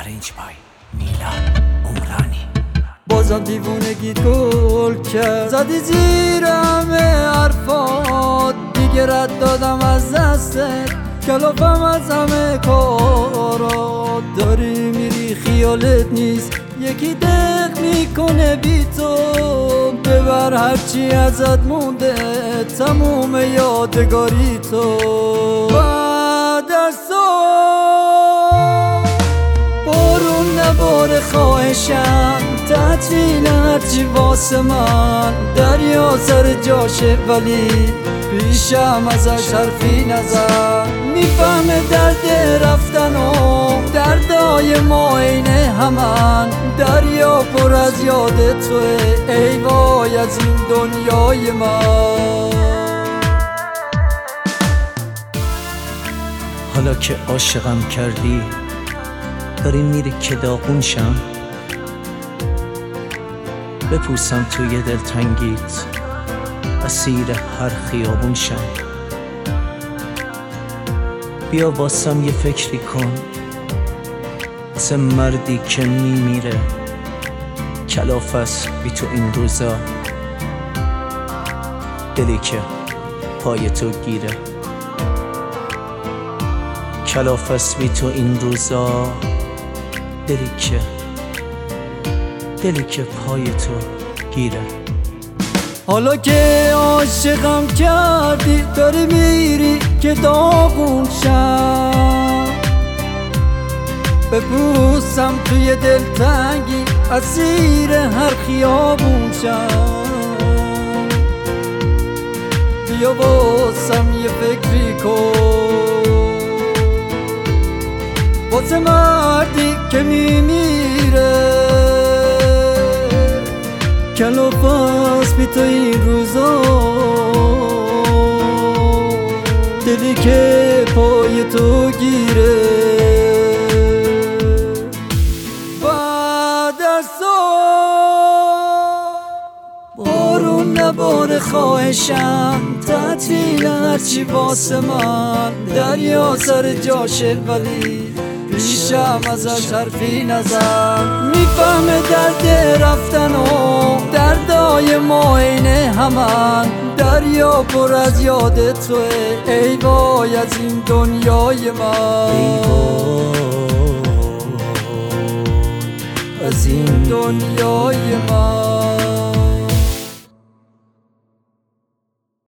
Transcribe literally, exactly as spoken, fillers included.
ارنج بای میلاد عمرانی. بازم دیوونگیت گل کرد، زدی زیر همه حرفات، دیگه رد دادم از دستت، کلافم از همه کارات. داری میری خیالت نیست یکی دق میکنه بی تو، ببر هرچی ازت مونده تموم یادگاری تو. بعد از تو بارون نباره خواهشم، تعطیل هرچی واسه من، دریا سر جاشه ولی پیشم ازش حرفی نزن. میفهمه درد رفتن و دردای ما اینه همن، دریا پر از یاد توه ای وای از این دنیای من. حالا که عاشقم کردی داری میری که داغون شم، بپوسم توی دلتنگیت اسیر هر خیابون شم. بیا واسم یه فکری کن واسه مردی که میمیره، کلافست بی تو این روزا، دلی که پای تو گیره. کلافست بی تو این روزا، دلی که دلی که پای تو گیره. حالا که عاشقم کردی داری میری که داغون شم، بپوسم توی دلتنگی اسیر هر خیابون شم. بیا واسم یه فکری کن واسه مردی که میمیره، کلافست بی تو این روزا، دلی که پای تو گیره. بعد از تو بارون نباره خواهشم، تعطیل هرچی واسه من، دریا سر جاشه ولی پیشم ازش حرفی نزن. میفهمه درد رفتن و دردای ما اینه همن، دریا پر از یاد توه ای وای از این دنیای من، از این دنیای من.